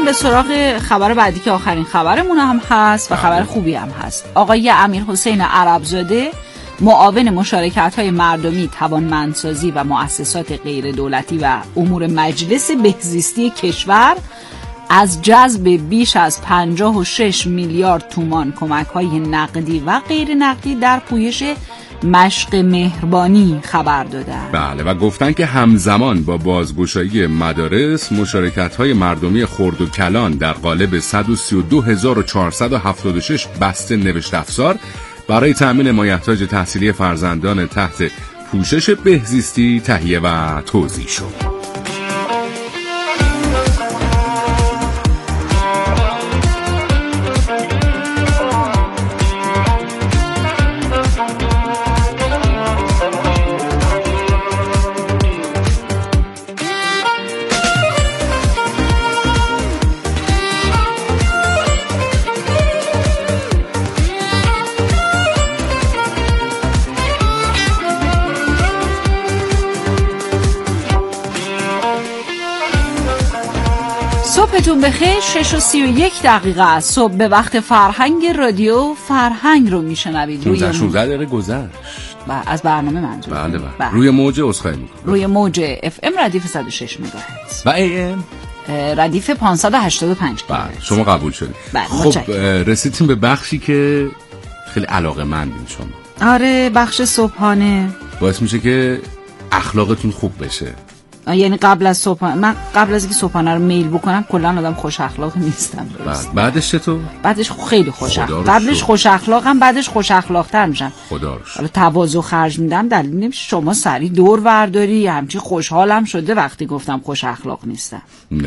بریم به سراغ خبر بعدی که آخرین خبرمون هم هست و خبر خوبی هم هست. آقای امیرحسین عربزاده، معاون مشارکت‌های مردمی، توانمندسازی و مؤسسات غیر دولتی و امور مجلس بهزیستی کشور، از جذب بیش از 56 میلیارد تومان کمک‌های نقدی و غیر نقدی در پویش مشق مهربانی خبر دادن. بله، و گفتن که همزمان با بازگشایی مدارس، مشارکت‌های مردمی خرد و کلان در قالب 132,476 بسته نوشت افزار برای تأمین مایحتاج تحصیلی فرزندان تحت پوشش بهزیستی تهیه و توزیع شد. صبحتون بخیر. 6:31 از صبح به وقت فرهنگ رادیو فرهنگ رو میشنوید. روی 16 دقیقه گذشت از برنامه منظور. بله. روی موج اسخای میکنم. روی موج FM ردیف 106 مگاهرتز و AM ردیف 585 بله. شما قبول شدید. خب رسیدیم به بخشی که خیلی علاقه‌مندین شما. آره، بخش صبحانه باعث میشه که اخلاقتون خوب بشه. یعنی قبل از صبحانه، من قبل از اینکه صبحانه رو میل بکنم کلا آدم خوش اخلاق نیستم. بعدش چطور؟ بعدش خیلی خوش اخلاق. قبلش خوش اخلاقم، بعدش خوش اخلاق‌تر میشم. خدا رو شکر. حالا تواضع خرج میدم، دلیل نمیشه شما سری دور ورداری. همچین خوشحالم شده وقتی گفتم خوش اخلاق نیستم.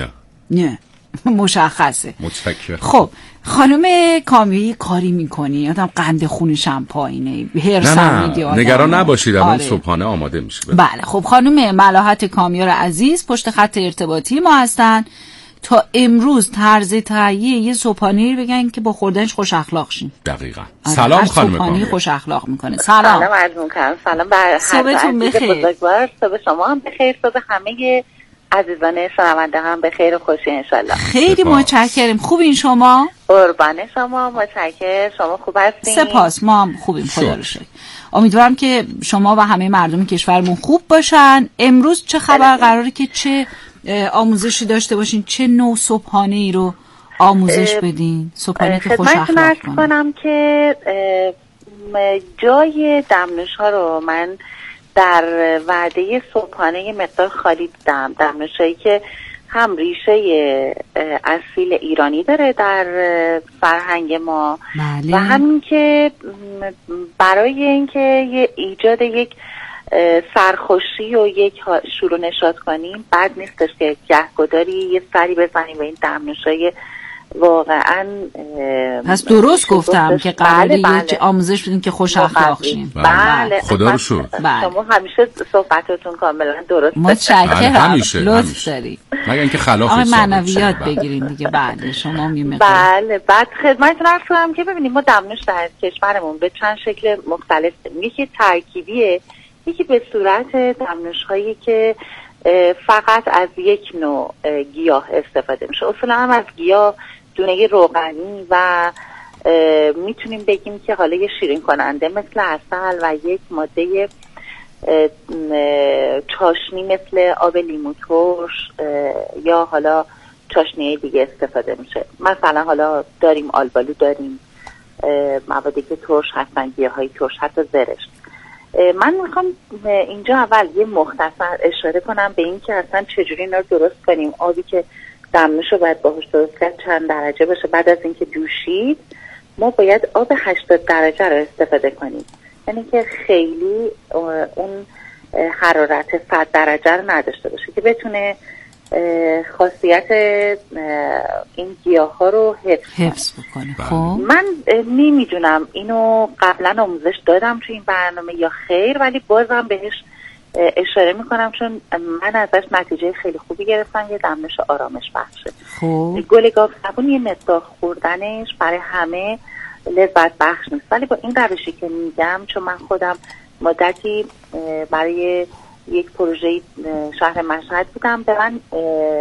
نه مشخصه. متشکرم. خب خانم کامی کاری میکنی آدم قند خونشم پایینه، هرسم میگه آدم. نگران نباشید، الان صبحانه آماده میشه. بله. خب خانم ملاحت کامیار عزیز پشت خط ارتباطی ما هستن تا امروز طرز تهیه یه صبحانه رو بگن که با خوردنش خوش اخلاق شین. دقیقاً. سلام خانم کامیار. خوش اخلاق میکنه. سلام عرض میکنم. سلام بر صبحتون بخیر. بزرگوار. صبح شما هم بخیر، صبح همه عزیزان شنونده هم به خیر و خوشی انشالله. خیلی متشکرم. خوبین شما؟ قربان شما، متشکرم. شما خوب هستین؟ سپاس، ما هم خوبیم خدا رو شکر. امیدوارم که شما و همه مردم کشورمون خوب باشن. امروز چه خبر؟ قراره که چه آموزشی داشته باشین؟ چه نوع صبحانه‌ای رو آموزش بدین؟ صبحانه که خوش اخلاق کنم که جای دمنوش‌ها رو من در وعده صبحانه مقدار خالی دیدم. دمنوشایی که هم ریشه اصیل ایرانی داره در فرهنگ ما، بله. و همین که برای اینکه ایجاد یک سرخوشی و یک شور و نشاط کنیم بد نیستش که گهگداری یه سری بزنیم به این دمنوشای واقعا. پس درست گفتم که قراره یه آموزش بدیم که خوش اخلاق شیم. بله. خدا رو شکر. شما همیشه صحبتاتون کاملا درسته. متشکرم. همیشه لطف داری. مگر اینکه خلاف معنویات بگیرین دیگه. بله شما میمه. بله. بعد خدمتتون عرض کنم که ببینید ما دمنوش در کشورمون به چند شکل مختلف داریم. یکی ترکیبیه، یکی به صورت دمنوش هایی که فقط از یک نوع گیاه استفاده میشه. اصولا هم از گیاه دونه روغنی و میتونیم بگیم که حالا یه شیرین کننده مثل عسل و یک ماده چاشنی مثل آب لیمو ترش یا حالا چاشنی دیگه استفاده میشه. مثلا حالا داریم آلبالو، داریم موادی که ترش هستن، گیاهای ترش، حتی زرشت. من میخوام اینجا اول یه مختصر اشاره کنم به این که اصلا چجوری اینا رو درست کنیم. آبی که دمنوش رو باید باهاش درست کرد چند درجه باشه. بعد از اینکه جوشید ما باید آب 80 درجه رو استفاده کنیم، یعنی که خیلی اون حرارت 100 درجه رو نداشته باشه که بتونه خاصیت این گیاه ها رو حفظ بکنه. خب من نمیدونم اینو قبلا آموزش دادم تو این برنامه یا خیر، ولی بازم بهش اشاره میکنم چون من ازش نتیجه خیلی خوبی گرفتم. یه دمنوش آرامش بخشه. خب گل گاو صابون یه مقدار خوردنش برای همه لذت بخش نیست، ولی با این روشی که میگم، چون من خودم مدتی برای یک پروژه شهر مشهد بودم، به من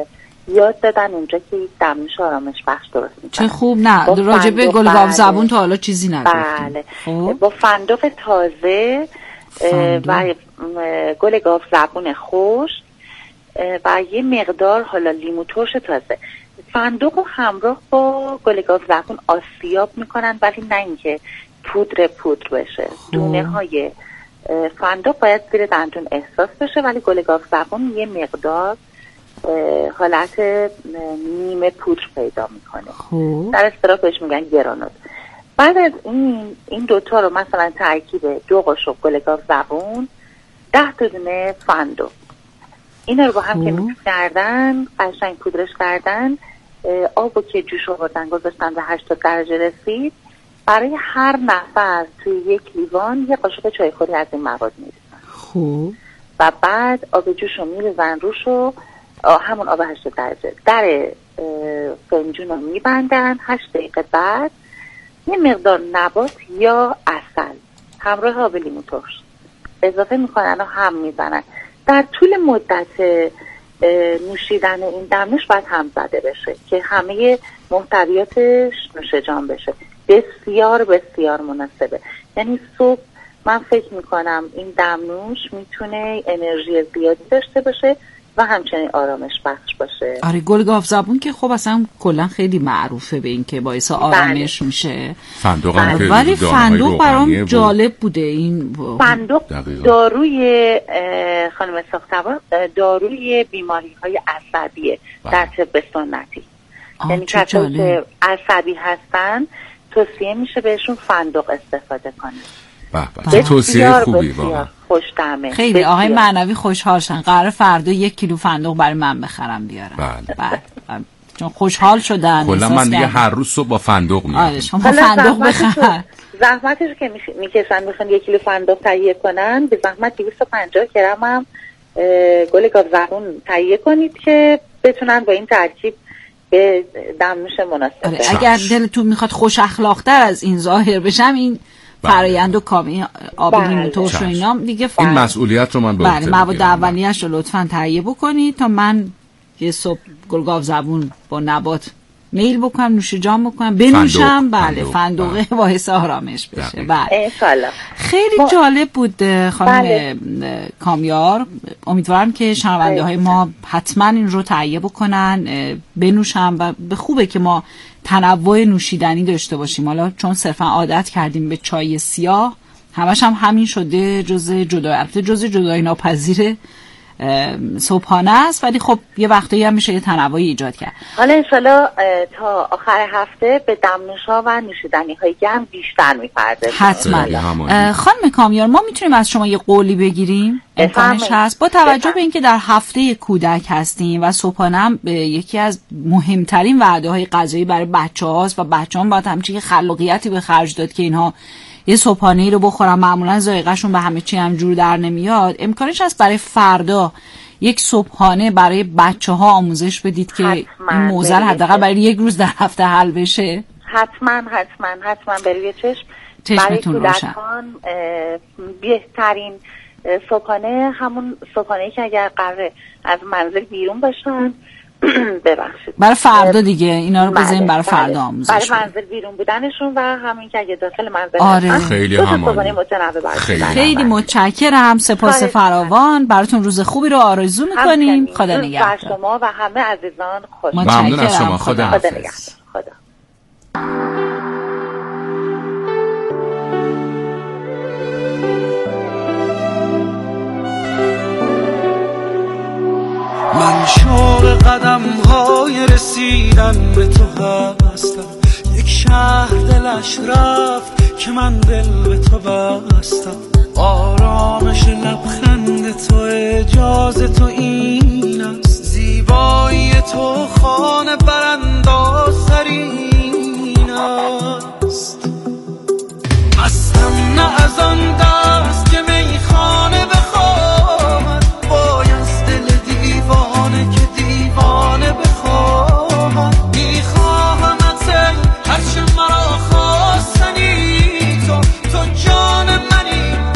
یاد دادن اونجا که یک دمنوش آرامش بخش درست میکنن. چه خوب. نه راجع به گلگاو زبون تا حالا چیزی نگفتیم. بله. با فندق تازه و گل گاو زبون خشک و یه مقدار حالا لیمو ترش تازه. فندق رو همراه با گل گاو زبون آسیاب میکنن، ولی نه اینکه پودر بشه. دونه های فندق باید زیر دندون احساس بشه، ولی گل گاو زبون یه مقدار حالت نیمه پودر پیدا میکنه. در اصطلاح بهش میگن گرانوت. بعد از این دوتا رو مثلا ترکیب 2 قاشق گل گاو زبون، 10 تا دونه فندق، اینا رو با هم که میکس کردن، قشنگ پودرش کردن، آبو که جوش آوردن گذاشتن به 80 درجه رسید، برای هر نفر توی 1 لیوان 1 قاشق چایخوری از این مواد میریزن. خوب. و بعد آب جوش رو میریزن روشو، همون آب 80 درجه در فنجون رو میبندن. 8 دقیقه بعد یه مقدار نبات یا عسل همراه آب لیمو ترش اضافه میکنن و هم میزنن. در طول مدت نوشیدن این دمنوش باید هم زده بشه که همه محتویاتش نوش جان بشه. بسیار بسیار مناسبه. یعنی صبح من فکر میکنم این دمنوش میتونه انرژی زیادی داشته باشه و همچنین آرامش بخش باشه. آره گلگاو زبون که خب اصلا کلا خیلی معروفه به این که باعث آرامش میشه. فندق هم که ولی فندق برام جالب بوده. این فندق داروی خانم ساختوار، داروی بیماری های عصبیه در طب سنتی. یعنی کسایی که عصبی هستن توصیه میشه بهشون فندق استفاده کنن. به توصیه خوبی واقعا. خوش‌طعمه. خیلی آقای معنوی خوشحال شدن. قرار فردا 1 کیلو فندق برای من بخرم بیارم. بله. چون خوشحال شدن. کلا من دیگه هر روز صبح با فندق میام. آره شما فندق بخر. زحمتش که میکشن میخوان 1 کیلو فندق تهیه کنن، به زحمت 250 گرم هم گل گاو زبون تهیه کنید که بتونن با این ترکیب به دمنوش مناسب. آره اگر دلتون میخواد خوش اخلاق‌تر از این ظاهر بشم، این فرآیند و کامی آب لیمو ترش و اینا دیگه این مسئولیت رو من به عهده میگیرم. مواد اولیه‌اش رو لطفاً تهیه بکنید تا من یه صبح گلگاو زبون با نبات میل بکنم، نوش جان بکنم، بنوشم. بله فندقه باعث آرامش بشه. بله انشالله. خیلی جالب بود خانم کامیار. امیدوارم که شنونده های ما حتما این رو تهیه بکنن، بنوشن. و به خوبه که ما تنوع نوشیدنی داشته باشیم. حالا چون صرفا عادت کردیم به چای سیاه، همش هم همین شده، جزء جدای ناپذیر صبحانه است، ولی خب یه وقتایی هم میشه یه تنوعی ایجاد کرد. حالا انشالله تا آخر هفته به دمنوش‌ها و نوشیدنی‌های گرم بیشتر می‌پردازیم. حتما. خانم کامیار ما میتونیم از شما یه قولی بگیریم؟ امکانش هست؟ با توجه به اینکه در هفته کودک هستیم و صبحانه هم یکی از مهمترین وعده‌های غذایی برای بچه‌هاست و بچه‌ها باید همچین خلاقیتی به خرج داد که اینها یه صبحانه‌ای رو بخورن. معمولا ذائقه‌شون به همه چی هم جور در نمیاد. امکانش هست برای فردا یک صبحانه برای بچه‌ها آموزش بدید که این موضوع حداقل برای 1 روز در هفته حل بشه؟ حتما برای چشم برای کودکان بهترین صبحانه همون صبحانه‌ای که اگر قراره از منزل بیرون باشن ببخشید برای فردا دیگه اینا رو بزنیم برای فردا آموزش برای منزل بیرون بودنشون و همین که اگه داخل منزل آره. خیلی همانی. خیلی متشکرم. سپاس فراوان. براتون روز خوبی رو آرزو میکنیم. خدا نگهدار. شما و همه عزیزان خوش. ممنون از شما. خدا نگهدار. خدا. من شوق قدم های رسیدن به تو هستم، یک شهر دلش رفت که من دل به تو بستم. آرامش لبخند تو اجازه تو این است، زیبایی تو خانه براندازترین است. مستم نه از آن دست که میخانه بخواهد، بایست دل دیوانه که دیوانه بخواهد. میخواهمت هرچه مرا خواستنی، تو جان منی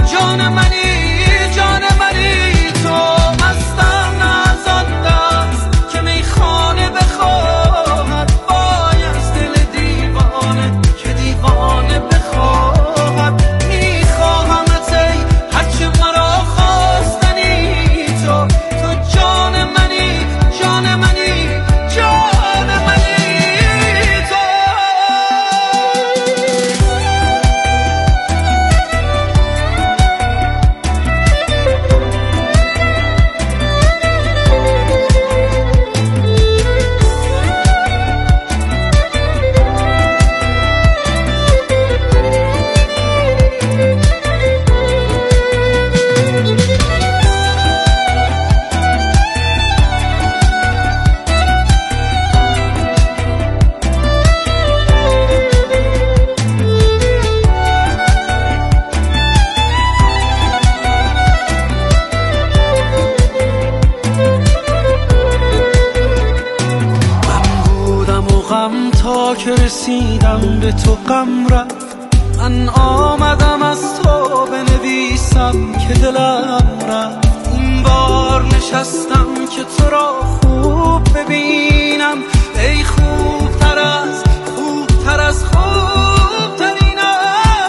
رسیدم به تو غم رفت. من آمدم از تو بنویسم که دلم رفت. این بار نشستم که تو را خوب ببینم، ای خوبتر از خوبترینم.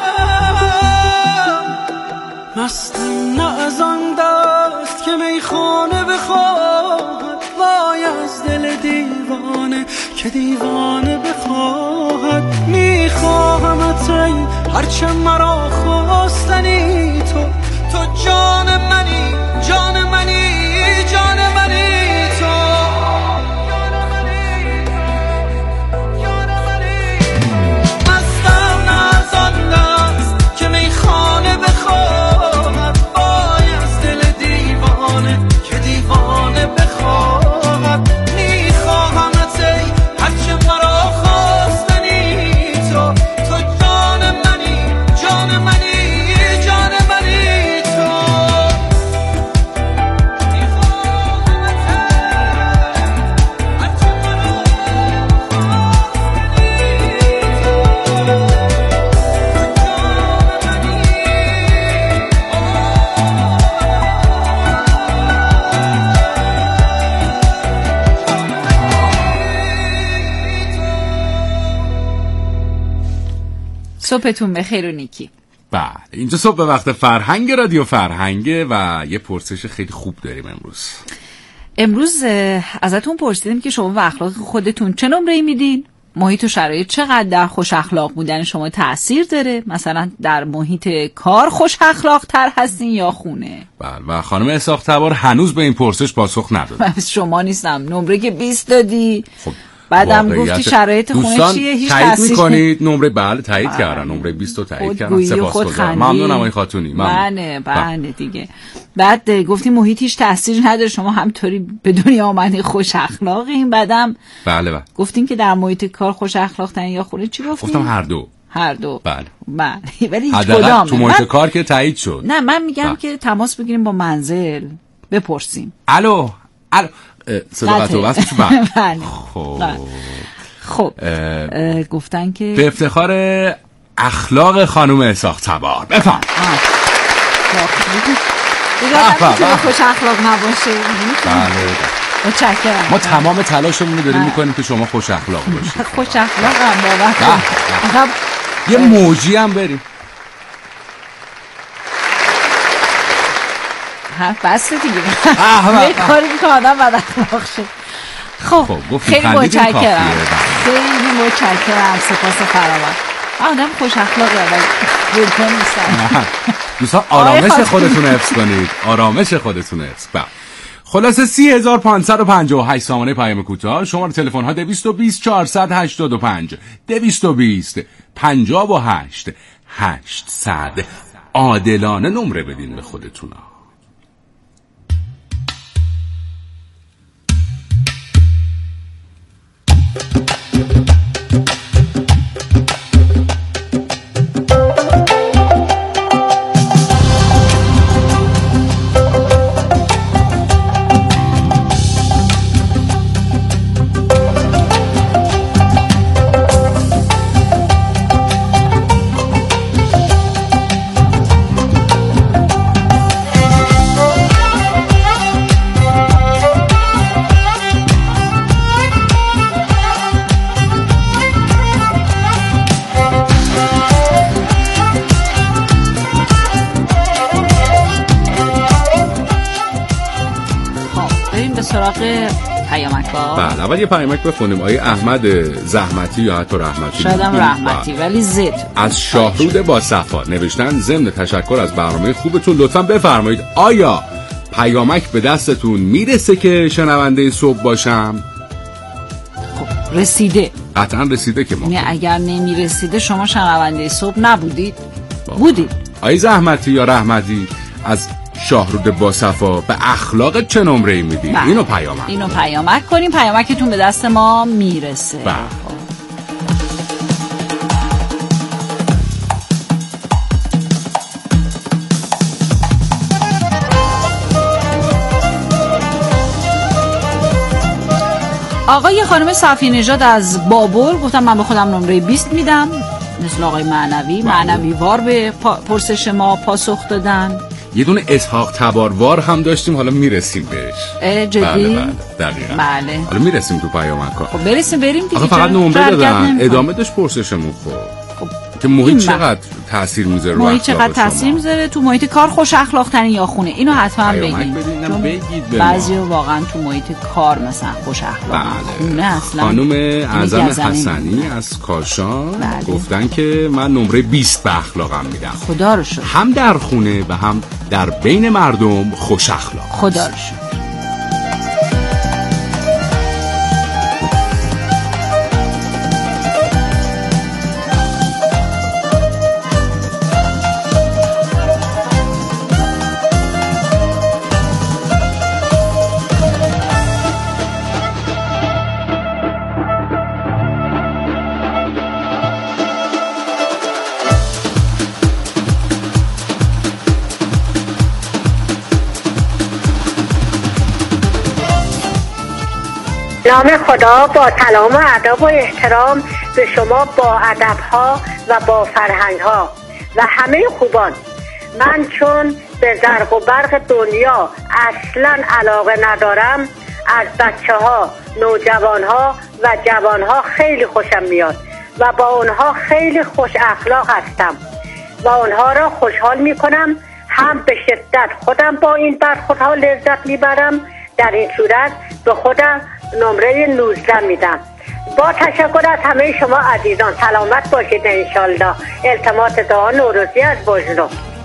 مستم نه از آن دست که میخانه بخواهد، وای از دل دیوانه که دیوانه بخواهد. میخواهمت ای هرچه مرا خواستنی، تو جان منی، جان منی، جان منی. خانه بخواهد، وای از دل دیوانه که دیوانه بخواهد. میخواهمت ای هرچه مرا خواستنی، تو جان منی، جان منی، جان منی. تو میخواهمت ای هرچه مرا صبحتون بخیر و نیکی. بله، اینجا صبح به وقت فرهنگ رادیو فرهنگه و یه پرسش خیلی خوب داریم امروز ازتون پرسیدیم که شما و اخلاق خودتون چه نمره‌ای میدین؟ محیط و شرایط چقدر در خوش اخلاق بودن شما تأثیر داره؟ مثلا در محیط کار خوش اخلاق تر هستین یا خونه؟ بله، و خانم اسحاق تبار هنوز به این پرسش پاسخ نداد. شما نیستم، نمره که 20 دادی. خب بعدم گفتی شرایط خونه چیه؟ هیچ تایید میکنید نمره؟ بله تایید کردن، نمره 20 رو تایید کردن. سپاسگزارم، ممنونم آقای خاتونی. بله دیگه. بعد گفتی محیط هیچ تأثیری نداره، شما همطوری به دنیا آمدین خوش اخلاقین. بعدم بله گفتین که در محیط کار خوش اخلاق ترین یا خونه. چی گفتین؟ گفتم هر دو. بله ولی هیچ کدام تو محیط کار که تایید شد. نه من میگم که تماس بگیریم با منزل بپرسیم. الو صداقت و وصلش. بله خب گفتن که به افتخار اخلاق خانم اسحاق تبار بفهم. دیگه خوش اخلاق نباشه. بله متشکرم. ما تمام تلاشمون رو داریم میکنیم که شما خوش اخلاق باشید. خوش اخلاق هم باور یه موجی هم بریم. بسته دیگه. یه کاری که آدم بد اخلاق شد. خب خیلی متشکرم، خیلی متشکرم، سپاس فراوان. آدم خوش اخلاقه ولی ولکن نیستم. دوستان آرامش خودتون حفظ کنید، آرامش خودتون حفظ. خلاصه 30558 سامانه پیام کوتاه، شماره تلفن ها 220 485 220 58 800. عادلانه نمره بدین به خودتون. بله اول یه پیامک بخونیم. آیه احمد زحمتی یا حتی رحمتی، شادم رحمتی ولی زد از شاهرود با صفا نوشتن ضمن تشکر از برنامه خوبتون لطفا بفرمایید آیا پیامک به دستتون میرسه که شنونده صبح باشم؟ خب رسیده، قطعا رسیده که ما نه اگر نمیرسیده شما شنونده صبح نبودید. بودید. آیه زحمتی یا رحمتی از شاهرود با صفا به اخلاق چه نمره‌ای میدین؟ اینو پیامک کنیم، پیامکتون به دست ما میرسه. آقای خانم صفی نژاد از بابل گفتم من به خودم نمره 20 میدم، مثل آقای معنوی وار به پرسش ما پاسخ دادن. یه دونه اسحاق تباروار هم داشتیم، حالا میرسیم بهش. جدی؟ بله دقیقاً. بله. حالا میرسیم تو پیامک‌ها. خب بریم دیگه. فقط نمره دادن، ادامه داشت پرسشمون. خب که محیط چقدر تاثیر میذاره؟ محیط چقدر تاثیر میذاره؟ تو محیط کار خوش اخلاق ترین یا خونه؟ اینو حتما بگید. بعضیا واقعا تو محیط کار مثلا خوش اخلاق، خونه اصلا. خانم اعظم حسنی از کاشان گفتن که من نمره 20 به اخلاقم میدم. خدا رو شکر. هم در خونه و هم در بین مردم خوش اخلاق. خدا رو شکر. نام خدا با سلام و ادب و احترام به شما با ادب‌ها و با فرهنگ‌ها و همه خوبان. من چون به زرق و برق دنیا اصلا علاقه ندارم، از بچه‌ها، نوجوان‌ها و جوان‌ها خیلی خوشم میاد و با اونها خیلی خوش اخلاق هستم و اونها را خوشحال میکنم. هم به شدت خودم با این برخوردها لذت میبرم. در این صورت به خودم نمره 19 میدم. با تشکر از همه شما عزیزان، سلامت باشید انشالله. التماس دعا نوروزی از بجنو.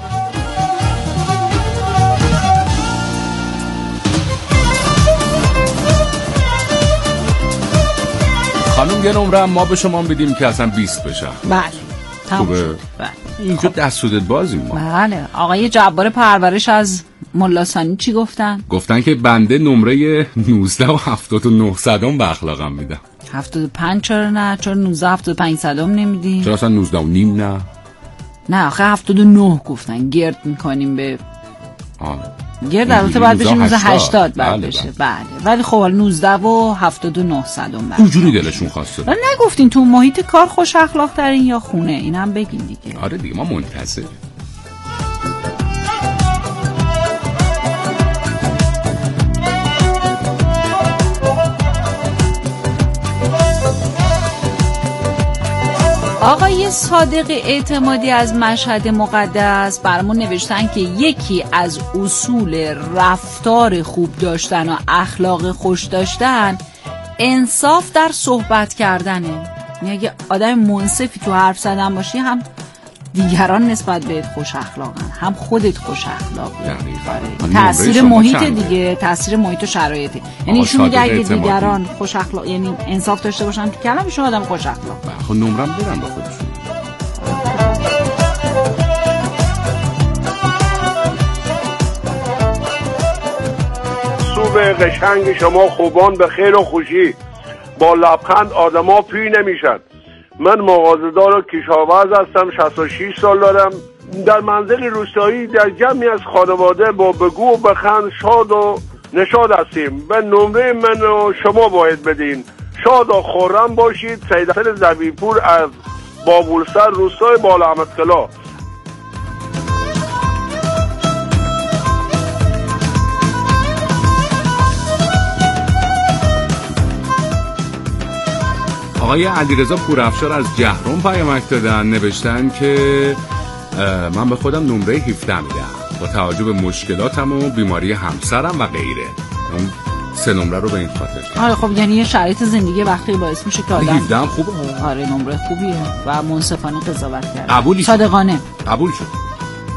خانم یه نمره هم ما به شما بدیم که اصلا 20 بشه. بله خوبه. بله. اینجا دست سودت بازیم ما. بله. آقای جبار پرورش از ملاسانی چی گفتن؟ گفتن که بنده نمره 19 و 79 صدم به اخلاقم میدم. 75 چرا نه؟ چرا 19 75 صدم نمیدین؟ چرا اصلا 19 و نیم نه؟ نه آخه 79 گفتن. گرد میکنیم به گرد در واقع باید بشه 80 بعد بشه. بله ولی خب 19 و 79 صدم بعد اونجوری دلشون خواسته. ولی نگفتین تو محیط کار خوش اخلاق ترین یا خونه؟ اینم بگین دیگه. آره دیگه ما منتظریم. آقای صادق اعتمادی از مشهد مقدس برامون نوشتن که یکی از اصول رفتار خوب داشتن و اخلاق خوش داشتن انصاف در صحبت کردنه. یعنی اگه آدم منصفی تو حرف زدن باشی، هم دیگران نسبت بهت خوش اخلاقن، هم خودت خوش اخلاقی. تاثیر محیط دیگه، تاثیر محیط و شرایطه. یعنی ایشون میگه اگه دیگران خوش اخلاق، یعنی انصاف داشته باشن تو کلامشون، آدم خوش اخلاق. خب نمرم برن با خودشون. صبح قشنگ شما خوبان به خیر و خوشی، با لبخند آدما پیر نمیشن. من مغازه‌دار و کشاورز هستم، 66 سال دارم. در منزل روستایی در جمعی از خانواده با بگو و بخند شاد و نشاد هستیم و نمره من و شما باید بدین. شاد و خرم باشید. سید حسین زبیرپور از بابولسر، روستای بالا احمدکلا. آقای علیرضا پورافشار از جهرم پیامک دادن، نوشتن که من به خودم نمره 17 میدم با توجه به مشکلاتم و بیماری همسرم و غیره. اون 3 نمره رو به این خاطر. آره خب یعنی یه شرایط زندگی وقتی باعث میشه که آدم 17 هم خوبه. آره نمره خوبیه و منصفانه قضاوت کرده. قبولی صادقانه قبول شد.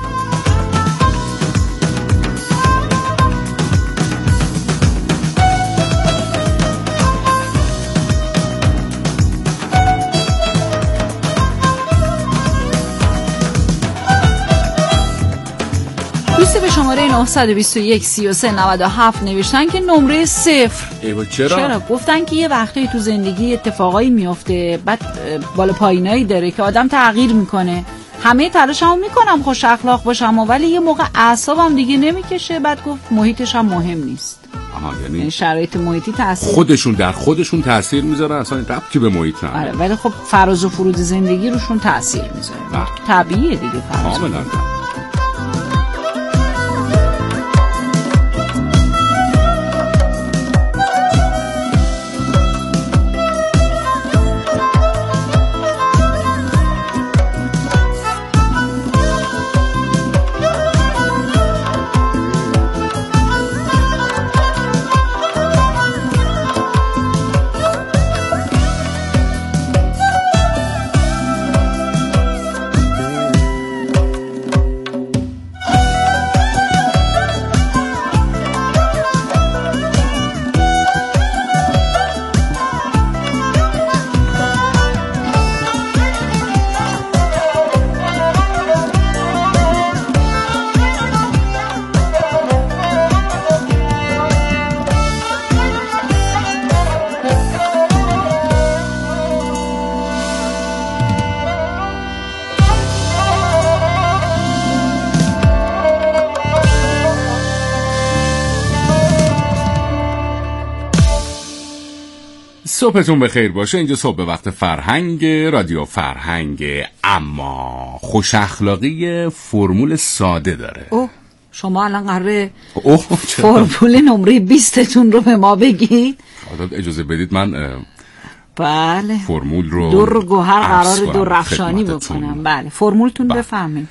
به شماره 921 33 97 نوشتن که نمره 0. چرا؟ گفتن که یه وقتی تو زندگی اتفاقایی میفته، بعد بالا پایینایی داره که آدم تغییر میکنه. همه تلاشمو میکنم خوش اخلاق باشم ولی یه موقع اعصابم دیگه نمیکشه. بعد گفت محیطش هم مهم نیست. یعنی شرایط محیطی تاثیر خودشون در خودشون تاثیر میذاره، اصلا ربطی به محیط نداره. آره ولی خب فراز و فرود زندگی روشون تاثیر میذاره. طبیعیه دیگه فراز. کاملا. صبحتون بخیر باشه. اینجا صبح وقت فرهنگ، رادیو فرهنگ. اما خوش اخلاقی فرمول ساده داره. شما الان قراره فرمول نمره 20تون رو به ما بگید؟ اجازه بدید من بله فرمول رو دور گوهر قرار دور رفشانی بکنم. بله فرمولتون بفهمیم.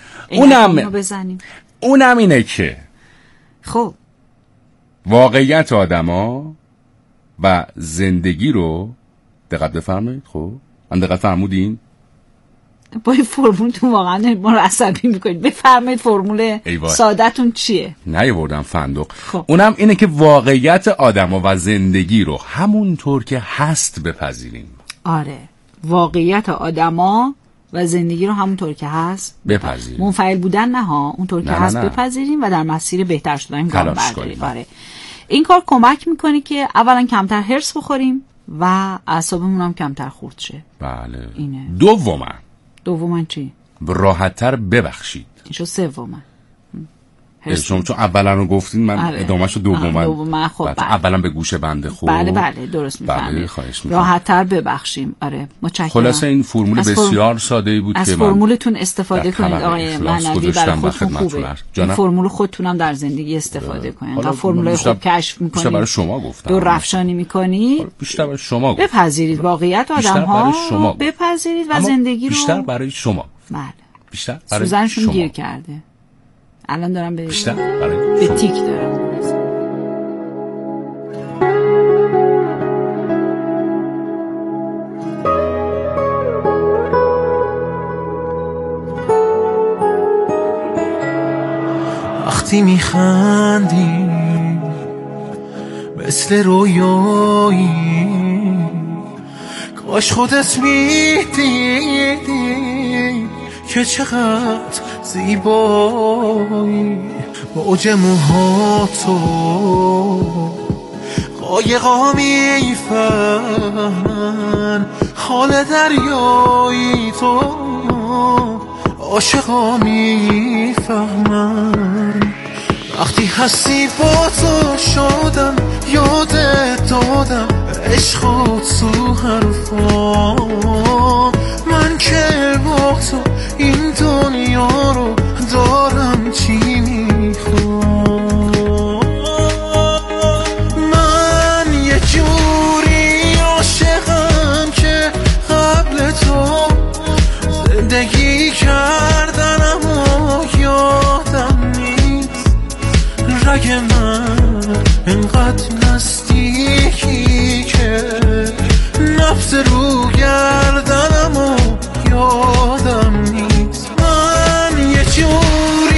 اونم اینه که خب واقعیت آدما و زندگی رو دقت بفرمایید. خب من دقت فرمودین؟ با این فرمولتون واقعا ما رو عصبی میکنید. بفرمایید فرمول ساده‌تون چیه؟ نیاوردم فندق. خب. اونم اینه که واقعیت آدما و زندگی رو همونطور که هست بپذیریم. آره واقعیت آدما و زندگی رو همونطور که هست بپذیریم. منفعل بودن نه ها، اونطور که هست بپذیریم و در مسیر بهتر شدن گام برداریم. آره این کار کمک میکنه که اولا کمتر هرس بخوریم و اعصابمون هم کمتر خورد شه. بله. اینه. دوما چی؟ راحت‌تر ببخشید. اینشو سوما. شما چون اولا رو گفتین من ادامه‌شو دوما. خب اولا به گوش بنده خوب. بله درست میفهمید. راحت‌تر ببخشیم. آره متشکرم. خلاص این فرمول بسیار ساده‌ای بود که از فرمولتون استفاده کنید آقای معنوی. برای خودتون خوبه. این فرمول خودتونم در زندگی استفاده کنید. تا فرمولای خوب کشف می‌کنید. بیشتر برای شما گفتم. دور رفشانی می‌کنید. بیشتر برای شما گفتم. بپذیرید واقعیت آدم‌ها رو بپذیرید و زندگی رو بیشتر برای شما. بله. بیشتر برای سوزنشون گیر کرده. الان دارم به بیشتر برای به تیک دارم. وقتی میخندی مثل رویایی، کاش خودت میدیدی که چقدر زیبایی. موج موهاتو قایقا میفهمن، حال دریایی تو عاشقا میفهمن. وقتی هستی با تو شدم، یادت دادم عشق و تو حرفا. من که با تو این دنیا رو دارم چی میخوام. من یه جوری عاشقم که قبل تو زندگی کردنم و یادم نیست. رگ من انقدر نزدیکی که نفس رو گردنم و یادم نیست. من یه جوری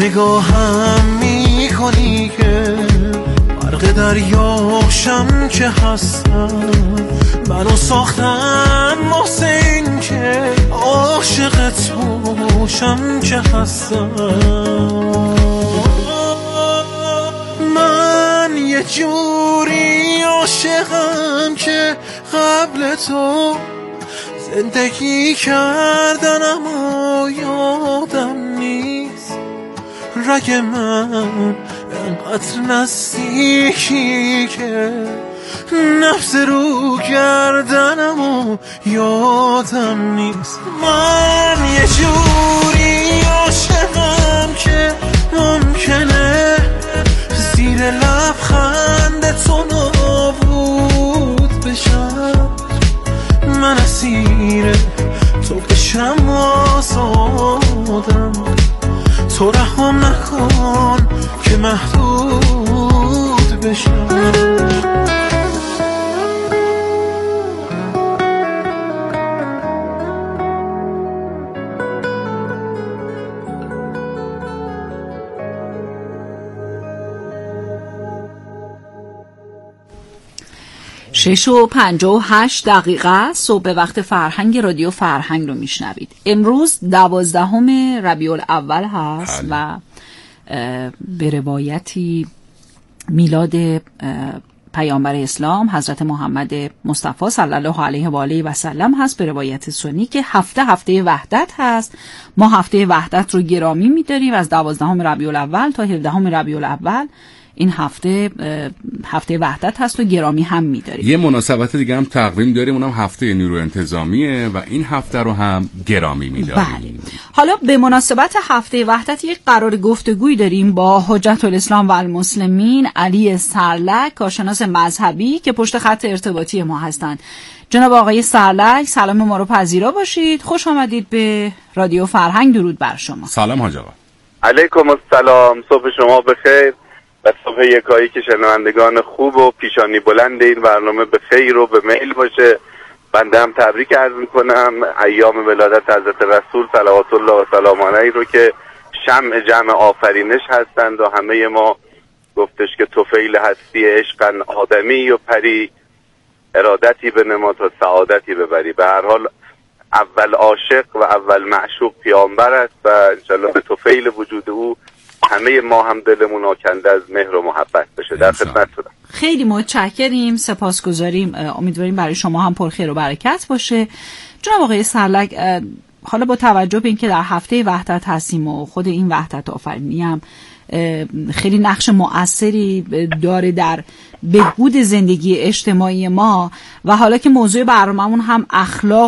نگاهم میکنی که غرق دریاشم که هستم، منو ساختن محسن که عاشقت باشم که هستم. من یه جوری عاشقم که قبل تو زندگی کردن اما یادم نیست. رگ من انقدر نزدیکی که نفس رو کردنم و یادم نیست. من یه جوری عاشقم که ممکنه زیر لبخند تو نابود بشم. من اسیر تو بشم آزادم، تو رحم نکن که محدود بشم. شش و 58 صبح به وقت فرهنگ رادیو فرهنگ رو میشنوید. امروز 12 ربیع الاول هست و به روایتی میلاد پیامبر اسلام حضرت محمد مصطفی صلی الله علیه و آله و سلم هست به روایت سنی که هفته وحدت هست. ما هفته وحدت رو گرامی می‌داریم از 12 ربیع الاول تا 17 ربیع الاول. این هفته وحدت هست و گرامی هم می‌داریم. یه مناسبت دیگه هم تقویم داریم، اونم هفته نیرو انتظامیه و این هفته رو هم گرامی می‌داریم. بله. حالا به مناسبت هفته وحدت یک قرار گفتگویی داریم با حجت الاسلام و المسلمین علی سرلک، کارشناس مذهبی که پشت خط ارتباطی ما هستند. جناب آقای سرلک، سلام ما رو پذیرا باشید. خوش آمدید به رادیو فرهنگ. درود بر شما. سلام حاج آقا. علیکم السلام. صبح شما بخیر و صبح یکایی که شنوندگان خوب و پیشانی بلند این برنامه به خیر و به میل باشه. بنده هم تبریک عرض میکنم ایام ولادت حضرت رسول صلوات الله و سلام علیه رو که شمع جمع آفرینش هستند و همه ما گفتش که طفیل هستی عشقن آدمی و پری، ارادتی به نما تا سعادتی ببری. به هر حال اول عاشق و اول معشوق پیامبر است و انشالله به طفیل وجود او همه ما هم دلمون آکنده از مهر و محبت بشه. در خدمتتونم. خیلی متشکریم، سپاسگزاریم. امیدواریم برای شما هم پرخیر و برکت باشه. جناب آقای سرلک، حالا با توجه به اینکه در هفته وحدت هستیم و خود این وحدت آفرینی هم خیلی نقش مؤثری داره در بهبود زندگی اجتماعی ما و حالا که موضوع برنامه‌مون هم اخلاق